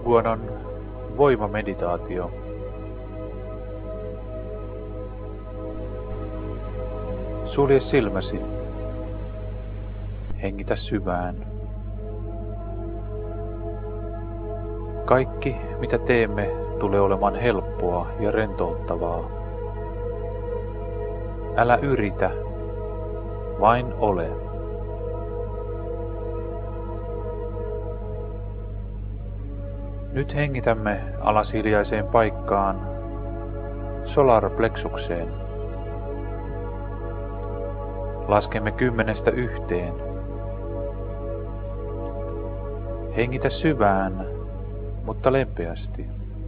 Guanon voimameditaatio. Sulje silmäsi. Hengitä syvään. Kaikki, mitä teemme, tulee olemaan helppoa ja rentouttavaa. Älä yritä, vain ole. Nyt hengitämme alas hiljaiseen paikkaan, solarplexukseen. Laskemme 10–1. Hengitä syvään, mutta lempeästi.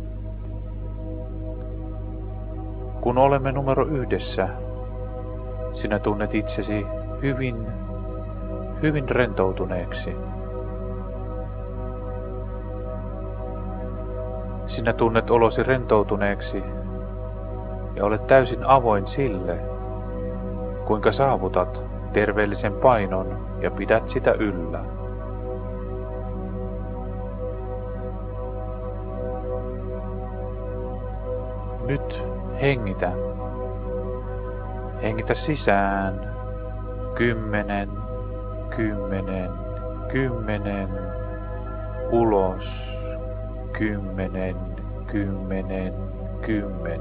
Kun olemme numero 1, sinä tunnet itsesi hyvin rentoutuneeksi. Sinä tunnet olosi rentoutuneeksi ja olet täysin avoin sille, kuinka saavutat terveellisen painon ja pidät sitä yllä. Nyt hengitä. Hengitä sisään. 10, 10, 10. Ulos. 10, 10, 10.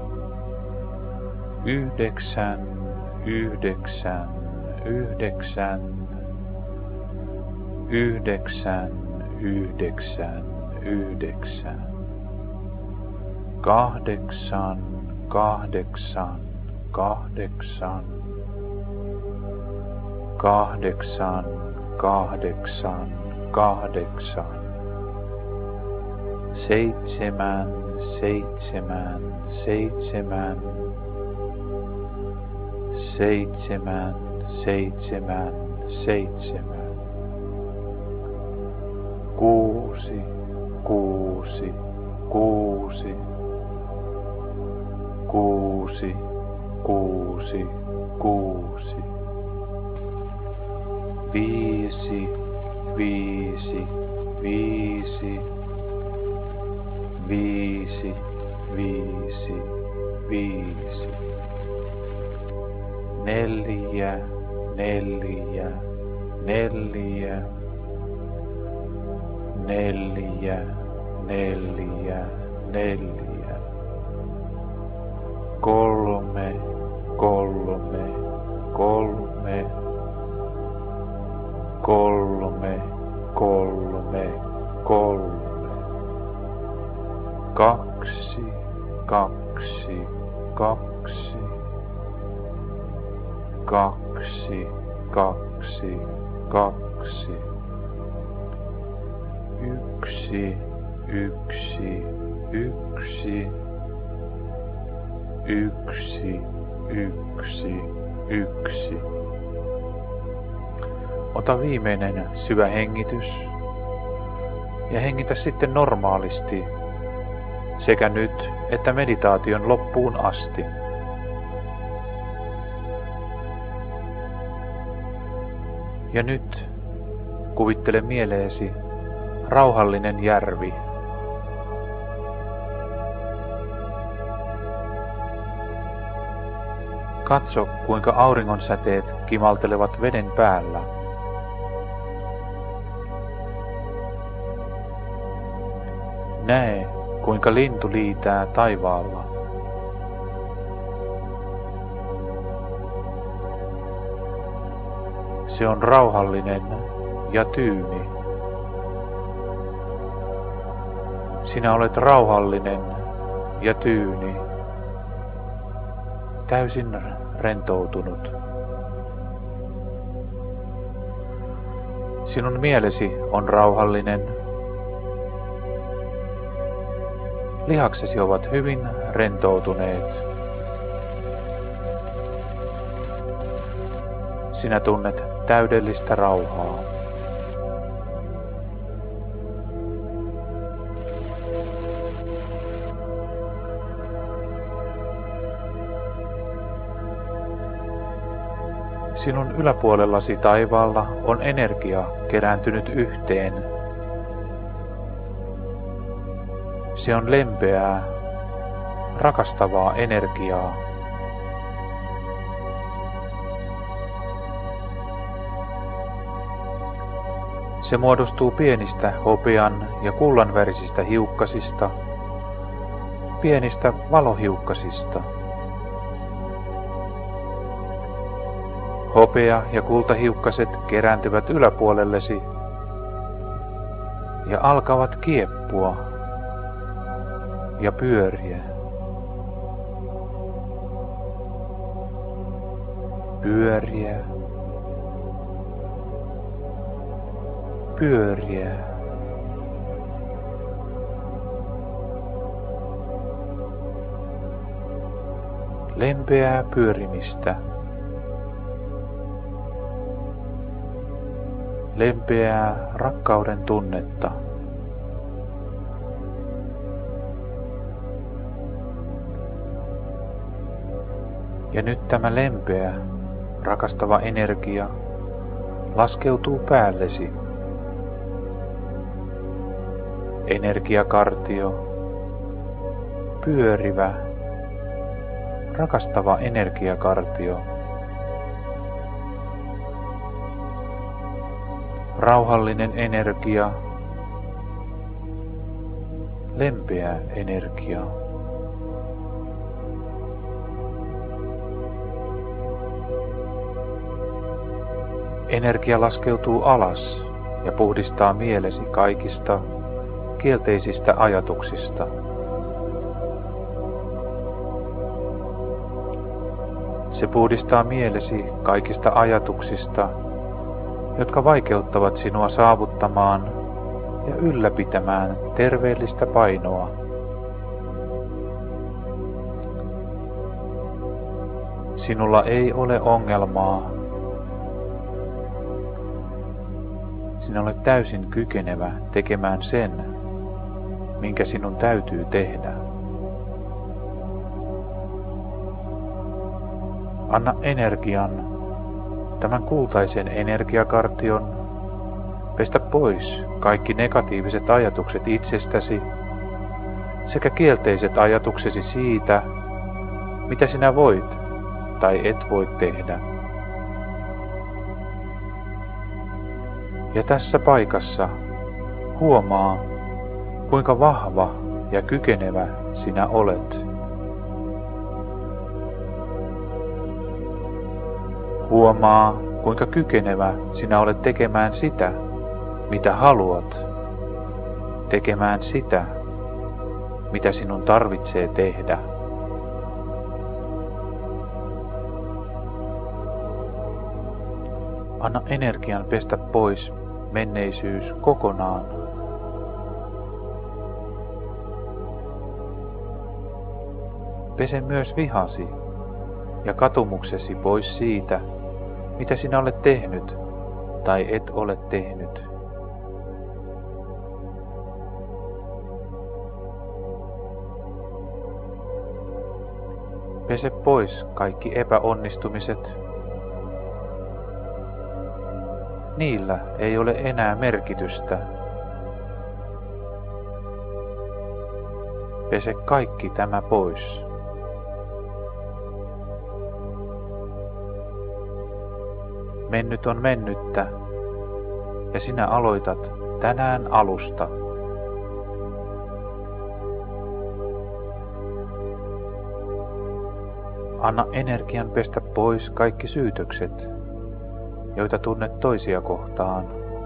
9, 9, 9. 9, 9, 9. 8, 8, 8. 8, 8, 8. 7, 7, 7. 7, 7, 7. 6, 6, 6. 6, 6, 6. 5, 5, 5. 5, 5, 5. 4, 4, 4. 4, 4, 4. 3, 3, 3. 3, 3, 3. 2, 2, 2. 2, 2, 2. 1, 1, 1. 1, 1, 1. Ota viimeinen syvä hengitys ja hengitä sitten normaalisti sekä nyt että meditaation loppuun asti. Ja nyt kuvittele mieleesi rauhallinen järvi. Katso, kuinka auringonsäteet kimaltelevat veden päällä. Näe, kuinka lintu liitää taivaalla. Se on rauhallinen ja tyyni. Sinä olet rauhallinen ja tyyni, täysin rentoutunut. Sinun mielesi on rauhallinen. Lihaksesi ovat hyvin rentoutuneet. Sinä tunnet täydellistä rauhaa. Sinun yläpuolellasi taivaalla on energia kerääntynyt yhteen. Se on lempeää, rakastavaa energiaa. Se muodostuu pienistä hopean ja kullanvärisistä hiukkasista, pienistä valohiukkasista. Hopea- ja kultahiukkaset kerääntyvät yläpuolellesi ja alkavat kieppua ja pyöriä. Pyöriä. Pyöriä. Lempeää pyörimistä. Lempeää rakkauden tunnetta. Ja nyt tämä lempeä, rakastava energia laskeutuu päällesi. Energiakartio, pyörivä, rakastava energiakartio. Rauhallinen energia, lempeä energia. Energia laskeutuu alas ja puhdistaa mielesi kaikista kielteisistä ajatuksista. Se puhdistaa mielesi kaikista ajatuksista, jotka vaikeuttavat sinua saavuttamaan ja ylläpitämään terveellistä painoa. Sinulla ei ole ongelmaa. Sinä olet täysin kykenevä tekemään sen, minkä sinun täytyy tehdä. Anna energian, tämän kultaisen energiakartion, pestä pois kaikki negatiiviset ajatukset itsestäsi sekä kielteiset ajatuksesi siitä, mitä sinä voit tai et voi tehdä. Ja tässä paikassa huomaa, kuinka vahva ja kykenevä sinä olet. Huomaa, kuinka kykenevä sinä olet tekemään sitä, mitä haluat, tekemään sitä, mitä sinun tarvitsee tehdä. Anna energian pestä pois menneisyys kokonaan. Pese myös vihasi ja katumuksesi pois siitä, mitä sinä olet tehnyt tai et ole tehnyt. Pese pois kaikki epäonnistumiset. Niillä ei ole enää merkitystä. Pese kaikki tämä pois. Mennyt on mennyttä, ja sinä aloitat tänään alusta. Anna energian pestä pois kaikki syytökset, joita tunnet toisia kohtaan.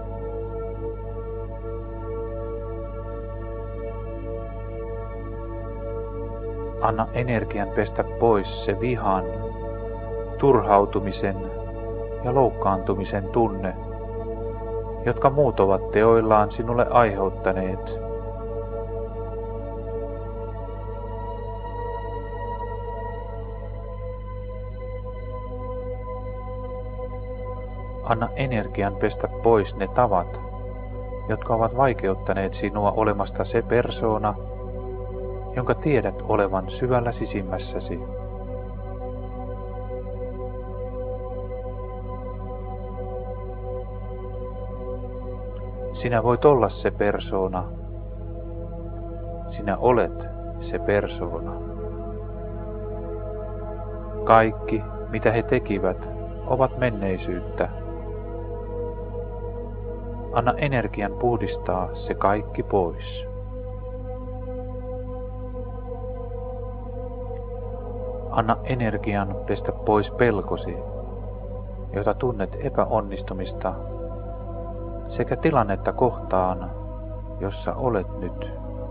Anna energian pestä pois se vihan, turhautumisen ja loukkaantumisen tunne, jotka muut ovat teoillaan sinulle aiheuttaneet. Anna energian pestä pois ne tavat, jotka ovat vaikeuttaneet sinua olemasta se persoona, jonka tiedät olevan syvällä sisimmässäsi. Sinä voit olla se persoona. Sinä olet se persoona. Kaikki, mitä he tekivät, ovat menneisyyttä. Anna energian puhdistaa se kaikki pois. Anna energian pestä pois pelkosi, jota tunnet epäonnistumista sekä tilannetta kohtaan, jossa olet nyt.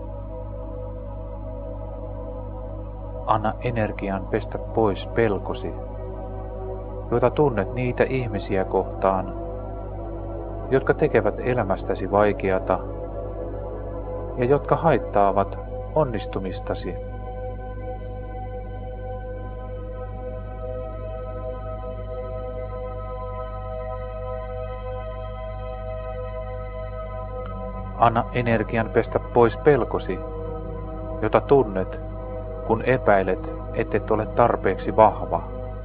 Anna energian pestä pois pelkosi, jota tunnet niitä ihmisiä kohtaan, jotka tekevät elämästäsi vaikeata ja jotka haittaavat onnistumistasi. Anna energian pestä pois pelkosi, jota tunnet, kun epäilet, ettet ole tarpeeksi vahva.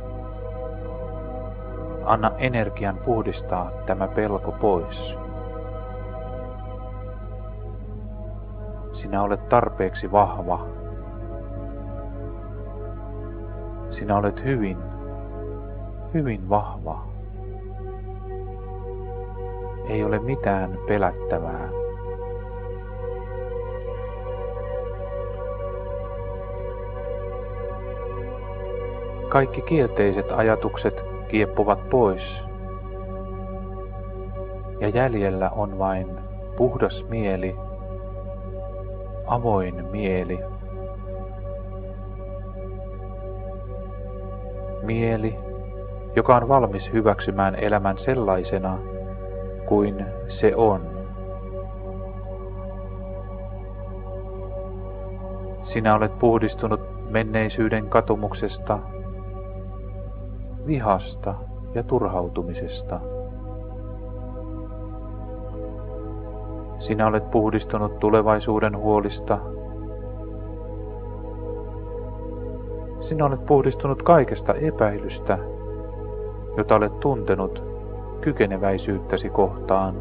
Anna energian puhdistaa tämä pelko pois. Sinä olet tarpeeksi vahva. Sinä olet hyvin vahva. Ei ole mitään pelättävää. Kaikki kielteiset ajatukset kieppuvat pois, ja jäljellä on vain puhdas mieli, avoin mieli. Mieli, joka on valmis hyväksymään elämän sellaisena kuin se on. Sinä olet puhdistunut menneisyyden katumuksesta, vihasta ja turhautumisesta. Sinä olet puhdistunut tulevaisuuden huolista. Sinä olet puhdistunut kaikesta epäilystä, jota olet tuntenut kykeneväisyyttäsi kohtaan.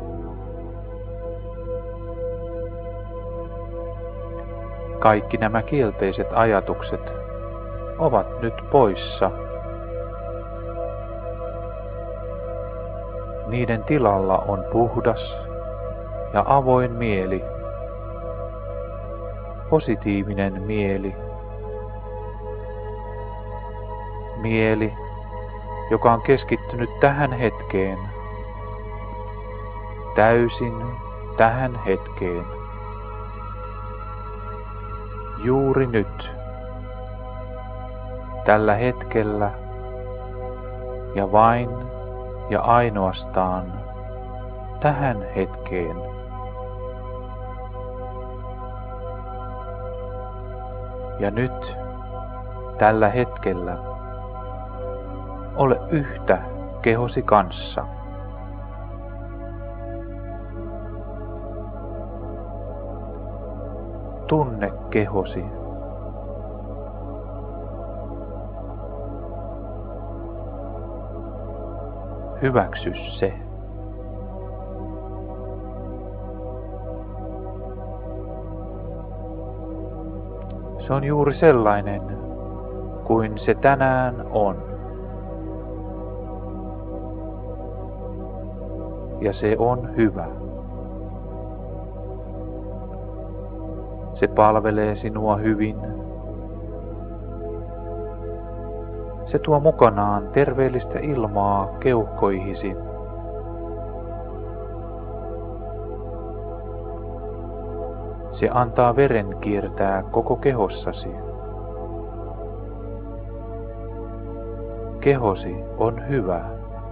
Kaikki nämä kielteiset ajatukset ovat nyt poissa. Niiden tilalla on puhdas ja avoin mieli, positiivinen mieli. Mieli, joka on keskittynyt tähän hetkeen, täysin tähän hetkeen. Juuri nyt, tällä hetkellä ja vain ja ainoastaan tähän hetkeen. Ja nyt, tällä hetkellä, ole yhtä kehosi kanssa. Tunne kehosi. Hyväksy se. Se on juuri sellainen kuin se tänään on. Ja se on hyvä. Se palvelee sinua hyvin. Se tuo mukanaan terveellistä ilmaa keuhkoihisi. Se antaa veren kiertää koko kehossasi. Kehosi on hyvä.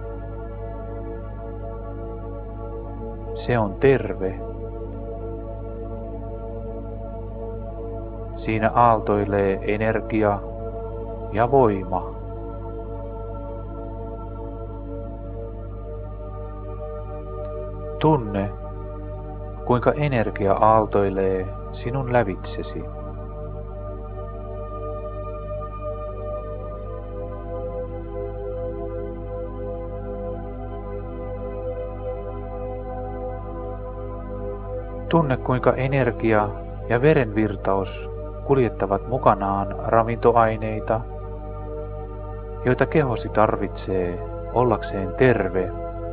Se on terve. Siinä aaltoilee energia ja voima. Tunne, kuinka energia aaltoilee sinun lävitsesi. Tunne, kuinka energia ja verenvirtaus kuljettavat mukanaan ravintoaineita, joita kehosi tarvitsee ollakseen terve.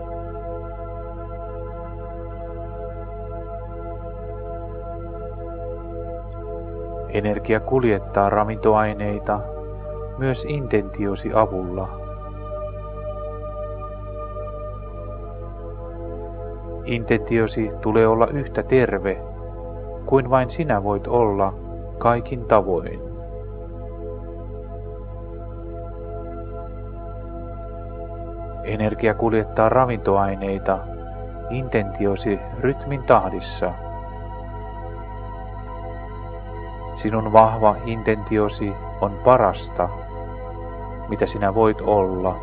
Energia kuljettaa ravintoaineita myös intentiosi avulla. Intentiosi tulee olla yhtä terve kuin vain sinä voit olla kaikin tavoin. Energia kuljettaa ravintoaineita intentiosi rytmin tahdissa. Sinun vahva intentiosi on parasta, mitä sinä voit olla.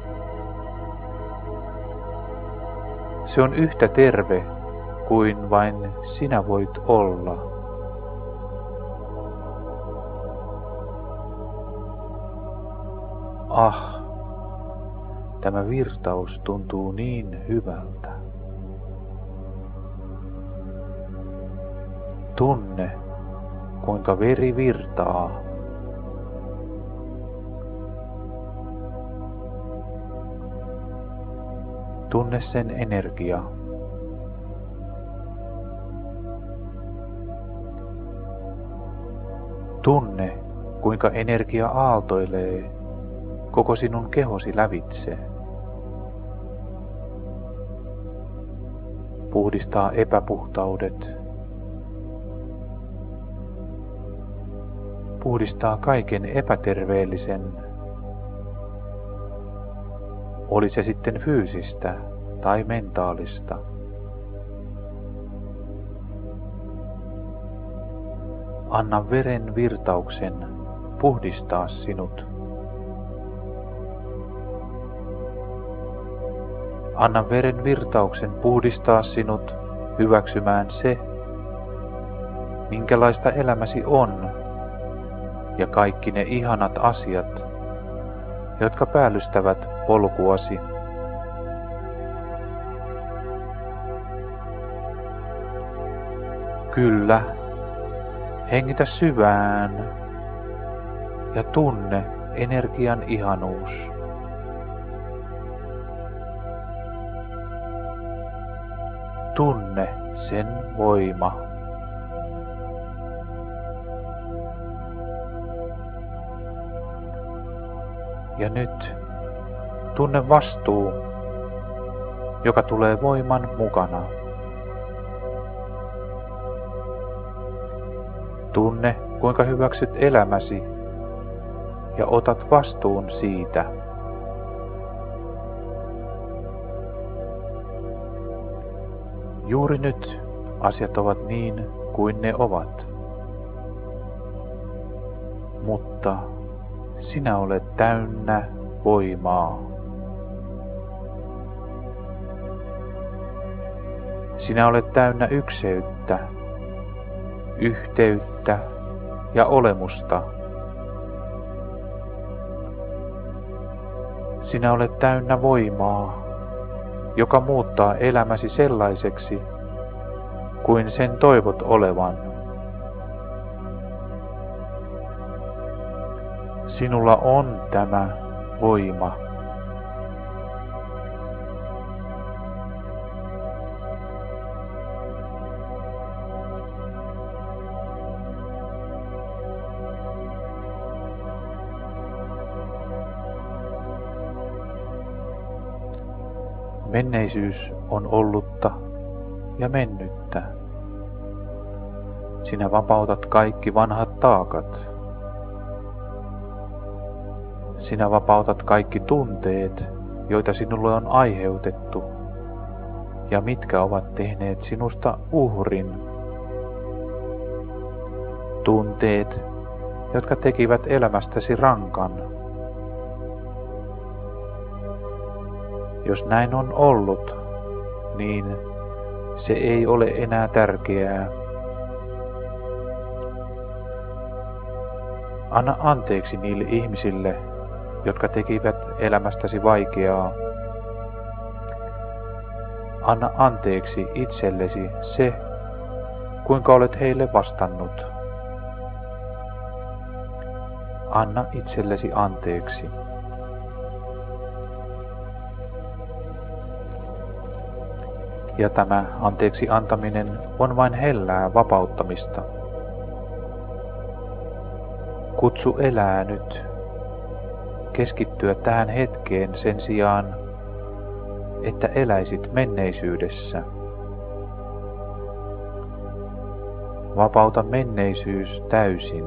Se on yhtä terve kuin vain sinä voit olla. Tämä virtaus tuntuu niin hyvältä. Tunne, kuinka veri virtaa. Tunne sen energia. Tunne, kuinka energia aaltoilee koko sinun kehosi lävitse. Puhdistaa epäpuhtaudet. Puhdistaa kaiken epäterveellisen. Oli se sitten fyysistä tai mentaalista. Anna veren virtauksen puhdistaa sinut. Anna veren virtauksen puhdistaa sinut hyväksymään se, minkälaista elämäsi on, ja kaikki ne ihanat asiat, jotka päällystävät polkuasi. Kyllä, hengitä syvään ja tunne energian ihanuus. Tunne sen voima. Ja nyt tunne vastuu, joka tulee voiman mukana. Tunne, kuinka hyväksyt elämäsi ja otat vastuun siitä. Juuri nyt asiat ovat niin kuin ne ovat. Mutta sinä olet täynnä voimaa. Sinä olet täynnä ykseyttä, yhteyttä ja olemusta. Sinä olet täynnä voimaa, joka muuttaa elämäsi sellaiseksi, kuin sen toivot olevan. Sinulla on tämä voima. Menneisyys on ollutta ja mennyttä. Sinä vapautat kaikki vanhat taakat. Sinä vapautat kaikki tunteet, joita sinulle on aiheutettu ja mitkä ovat tehneet sinusta uhrin. Tunteet, jotka tekivät elämästäsi rankan. Jos näin on ollut, niin se ei ole enää tärkeää. Anna anteeksi niille ihmisille, jotka tekivät elämästäsi vaikeaa. Anna anteeksi itsellesi se, kuinka olet heille vastannut. Anna itsellesi anteeksi. Ja tämä anteeksi antaminen on vain hellää vapauttamista. Kutsu elää nyt. Keskittyä tähän hetkeen sen sijaan, että eläisit menneisyydessä. Vapauta menneisyys täysin.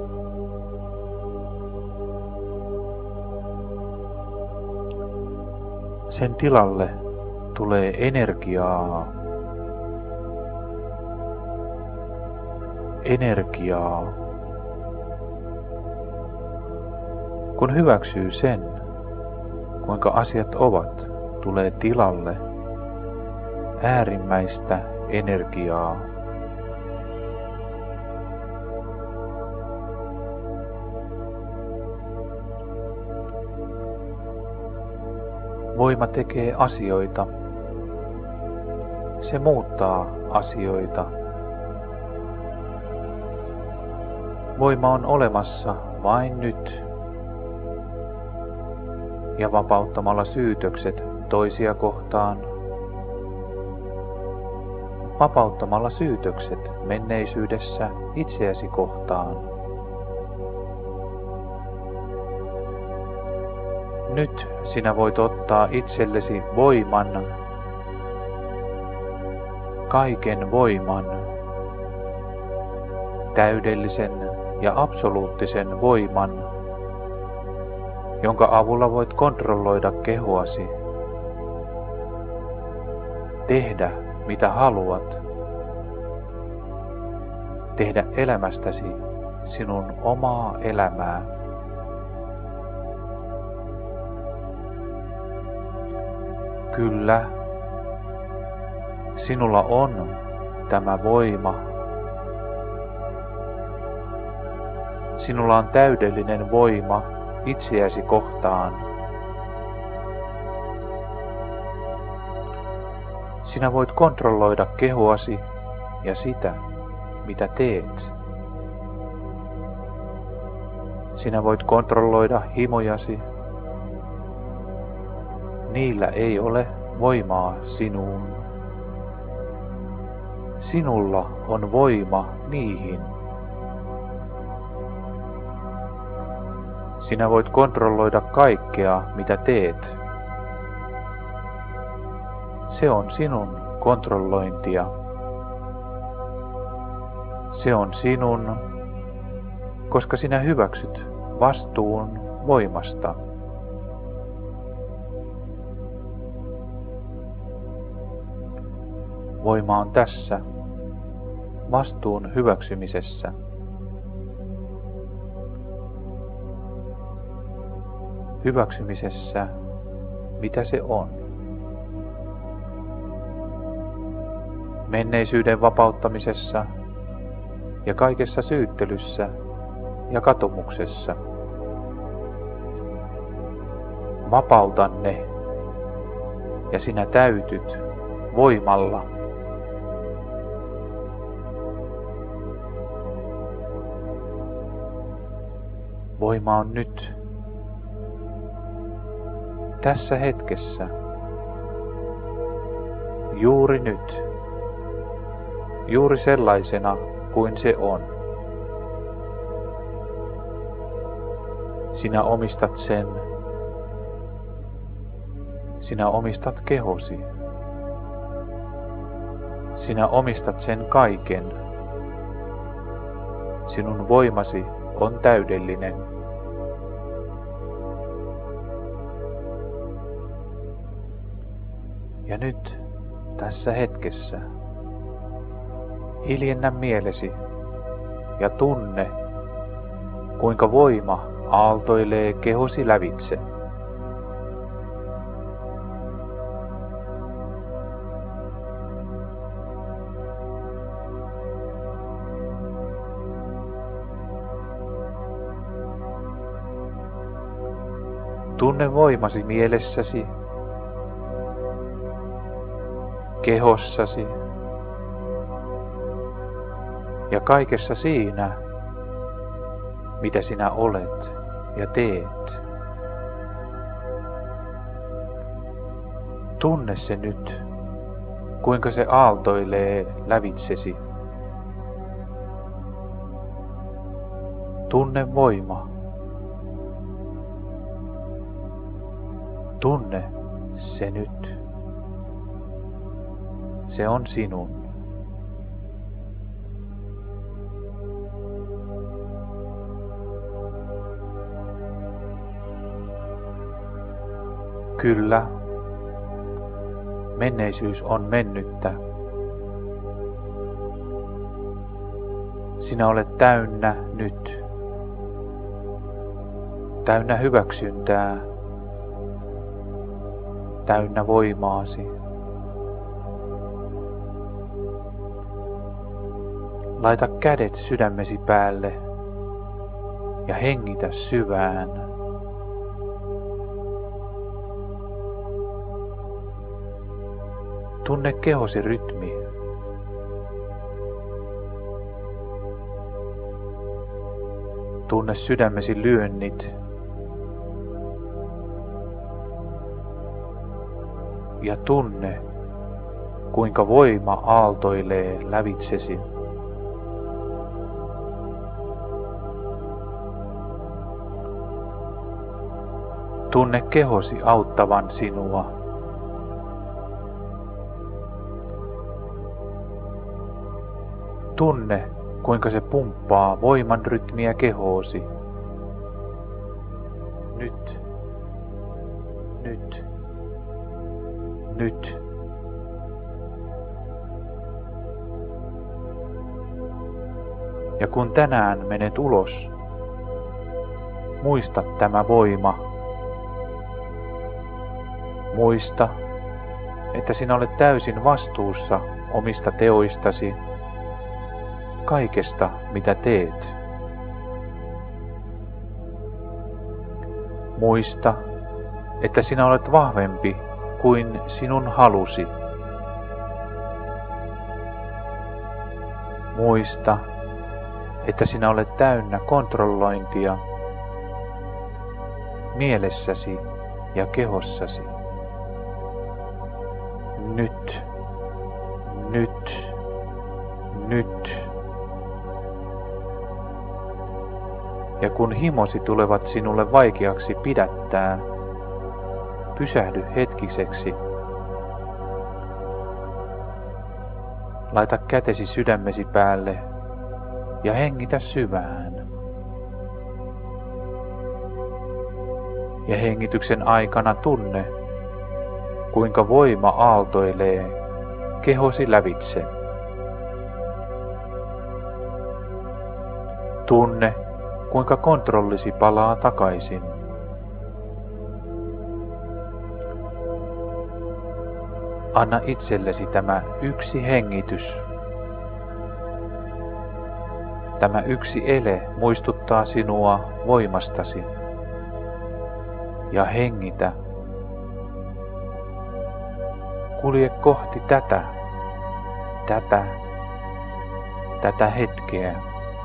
Sen tilalle tulee energiaa. Energiaa. Kun hyväksyy sen, kuinka asiat ovat, tulee tilalle äärimmäistä energiaa. Voima tekee asioita. Se muuttaa asioita. Voima on olemassa vain nyt. Ja vapauttamalla syytökset toisia kohtaan, vapauttamalla syytökset menneisyydessä itseäsi kohtaan. Nyt sinä voit ottaa itsellesi voiman, kaiken voiman, täydellisen ja absoluuttisen voiman, jonka avulla voit kontrolloida kehoasi, tehdä mitä haluat, tehdä elämästäsi sinun omaa elämää. Kyllä, sinulla on tämä voima. Sinulla on täydellinen voima itseäsi kohtaan. Sinä voit kontrolloida kehoasi ja sitä, mitä teet. Sinä voit kontrolloida himojasi. Niillä ei ole voimaa sinuun. Sinulla on voima niihin. Sinä voit kontrolloida kaikkea, mitä teet. Se on sinun kontrollointia. Se on sinun, koska sinä hyväksyt vastuun voimasta. Voima on tässä, vastuun hyväksymisessä. Hyväksymisessä, mitä se on. Menneisyyden vapauttamisessa ja kaikessa syyttelyssä ja katumuksessa. Vapauta ne ja sinä täytyt voimalla. Voima on nyt, tässä hetkessä, juuri nyt, juuri sellaisena kuin se on. Sinä omistat sen, sinä omistat kehosi, sinä omistat sen kaiken. Sinun voimasi on täydellinen. Ja nyt, tässä hetkessä, hiljennä mielesi ja tunne, kuinka voima aaltoilee kehosi lävitse. Tunne voimasi mielessäsi, kehossasi ja kaikessa siinä, mitä sinä olet ja teet. Tunne se nyt, kuinka se aaltoilee lävitsesi. Tunne voima. Tunne se nyt. Se on sinun. Kyllä, menneisyys on mennyttä. Sinä olet täynnä nyt. Täynnä hyväksyntää. Täynnä voimaasi. Laita kädet sydämesi päälle ja hengitä syvään. Tunne kehosi rytmi. Tunne sydämesi lyönnit. Ja tunne, kuinka voima aaltoilee lävitsesi. Tunne kehosi auttavan sinua. Tunne, kuinka se pumppaa voiman rytmiä kehoosi. Nyt. Nyt. Nyt. Ja kun tänään menet ulos, muista tämä voima. Muista, että sinä olet täysin vastuussa omista teoistasi, kaikesta mitä teet. Muista, että sinä olet vahvempi kuin sinun halusi. Muista, että sinä olet täynnä kontrollointia mielessäsi ja kehossasi. Nyt, nyt, nyt. Ja kun himosi tulevat sinulle vaikeaksi pidättää, pysähdy hetkiseksi. Laita kätesi sydämesi päälle ja hengitä syvään. Ja hengityksen aikana tunne, kuinka voima aaltoilee kehosi lävitse. Tunne, kuinka kontrollisi palaa takaisin. Anna itsellesi tämä yksi hengitys. Tämä yksi ele muistuttaa sinua voimastasi. Ja hengitä. Kulje kohti tätä hetkeä.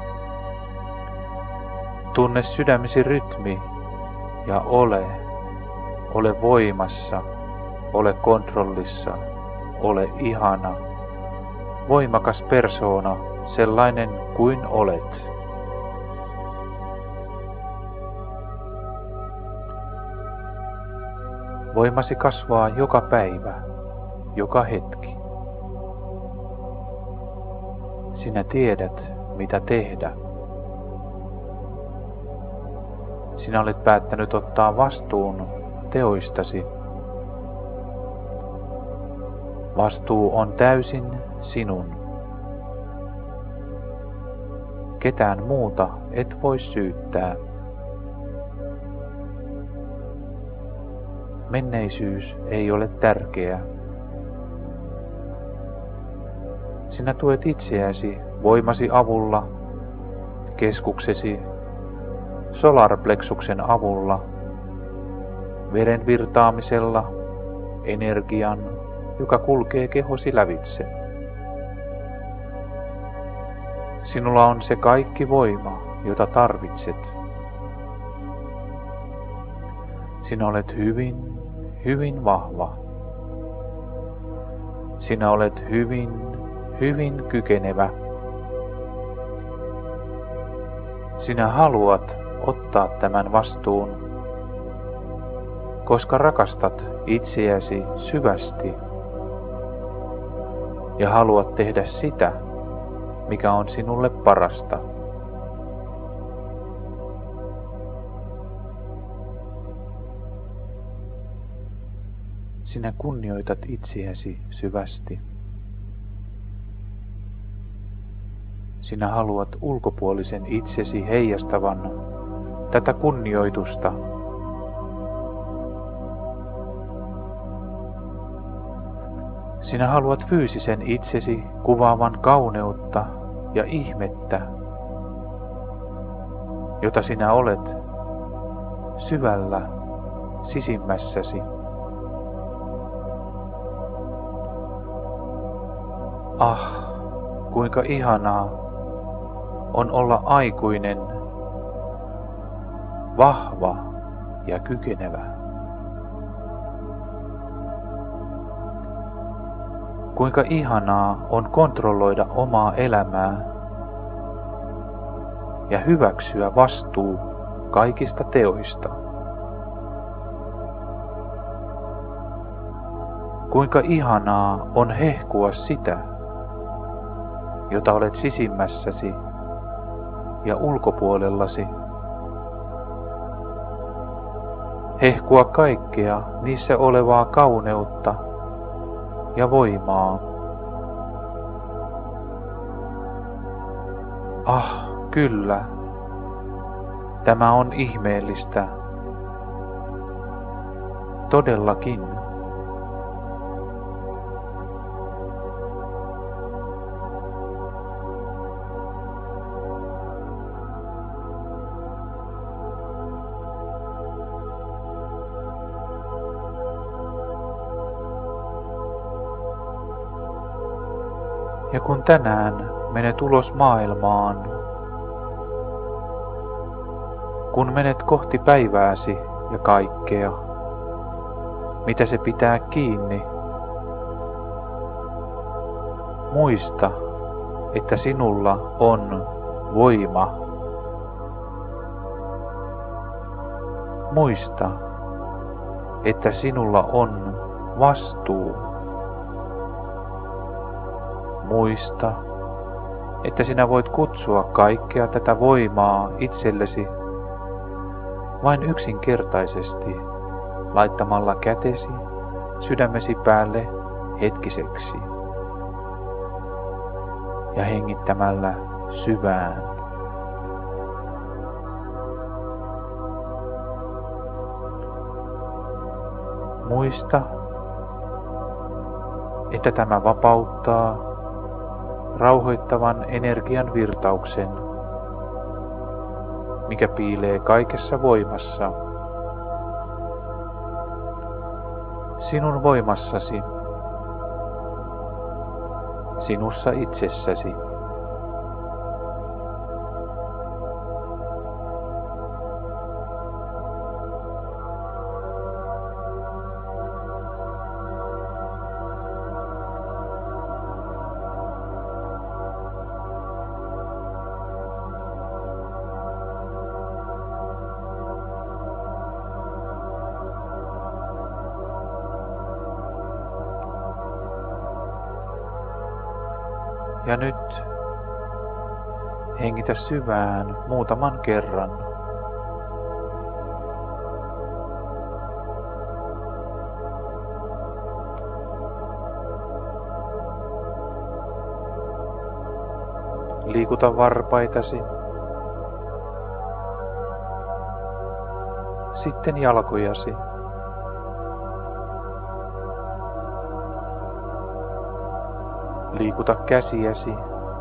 Tunne sydämesi rytmi ja ole voimassa, ole kontrollissa, ole ihana, voimakas persoona, sellainen kuin olet. Voimasi kasvaa joka päivä, joka hetki. Sinä tiedät, mitä tehdä. Sinä olet päättänyt ottaa vastuun teoistasi. Vastuu on täysin sinun. Ketään muuta et voi syyttää. Menneisyys ei ole tärkeä. Sinä tuet itseäsi voimasi avulla, keskuksesi, solarplexuksen avulla, veren virtaamisella, energian, joka kulkee kehosi lävitse. Sinulla on se kaikki voima, jota tarvitset. Sinä olet hyvin, hyvin vahva. Sinä olet hyvin, hyvin kykenevä. Sinä haluat ottaa tämän vastuun, koska rakastat itseäsi syvästi ja haluat tehdä sitä, mikä on sinulle parasta. Sinä kunnioitat itseäsi syvästi. Sinä haluat ulkopuolisen itsesi heijastavan tätä kunnioitusta. Sinä haluat fyysisen itsesi kuvaavan kauneutta ja ihmettä, jota sinä olet syvällä sisimmässäsi. Ah, kuinka ihanaa on olla aikuinen, vahva ja kykenevä. Kuinka ihanaa on kontrolloida omaa elämää ja hyväksyä vastuu kaikista teoista. Kuinka ihanaa on hehkua sitä, jota olet sisimmässäsi ja ulkopuolellasi. Hehkua kaikkea niissä olevaa kauneutta ja voimaa. Ah, kyllä. Tämä on ihmeellistä. Todellakin. Ja kun tänään menet ulos maailmaan, kun menet kohti päivääsi ja kaikkea, mitä se pitää kiinni, muista, että sinulla on voima. Muista, että sinulla on vastuu. Muista, että sinä voit kutsua kaikkea tätä voimaa itsellesi vain yksinkertaisesti laittamalla kätesi sydämesi päälle hetkiseksi ja hengittämällä syvään. Muista, että tämä vapauttaa rauhoittavan energian virtauksen, mikä piilee kaikessa voimassa. Sinun voimassasi, sinussa itsessäsi. Ja nyt hengitä syvään muutaman kerran. Liikuta varpaitasi. Sitten jalkojasi. Liikuta käsiäsi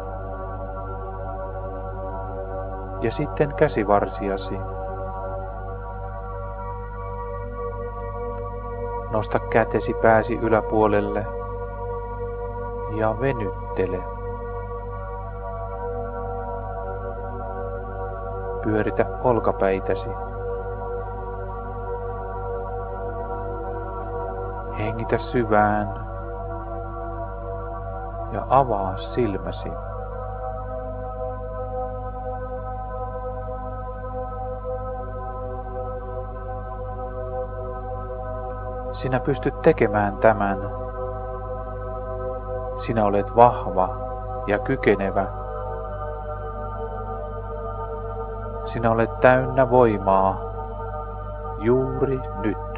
ja sitten käsivarsiasi. Nosta kätesi pääsi yläpuolelle ja venyttele. Pyöritä olkapäitäsi. Hengitä syvään ja avaa silmäsi. Sinä pystyt tekemään tämän. Sinä olet vahva ja kykenevä. Sinä olet täynnä voimaa juuri nyt.